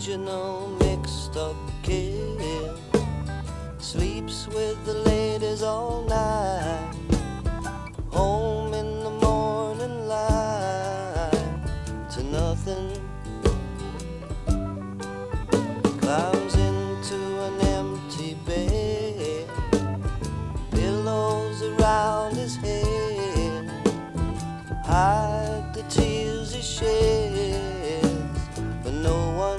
original mixed up kid sleeps with the ladies all night, home in the morning light to nothing. Climbs into an empty bed, pillows around his head hide the tears he sheds for no one.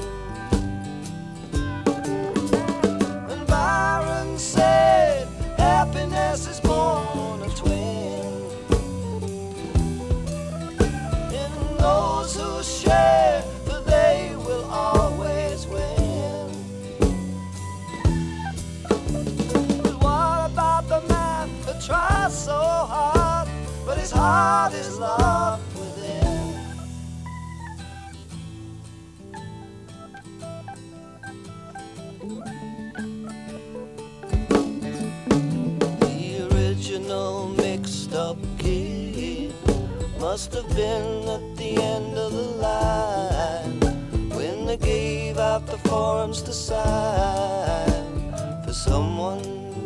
And Byron said happiness is born of twins, in those who share, for they will always win. But what about the man that tries so hard, but his heart is locked within? The original mixed up kid must have been at the end of the line when they gave out the forms to sign for someone.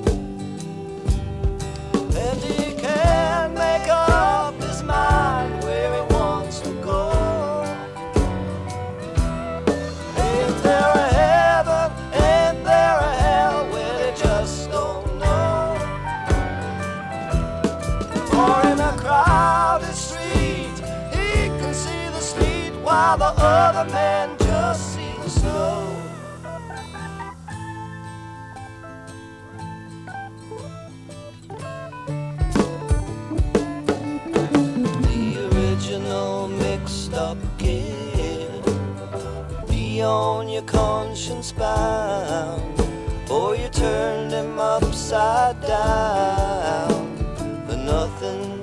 And he can't make up his mind where he wants to go. Ain't there a heaven, ain't there a hell, where they just don't know. For in a crowded street he can see the street while the other man just sees the snow. Mixed up kid, be on your conscience bound, or you turned him upside down for nothing.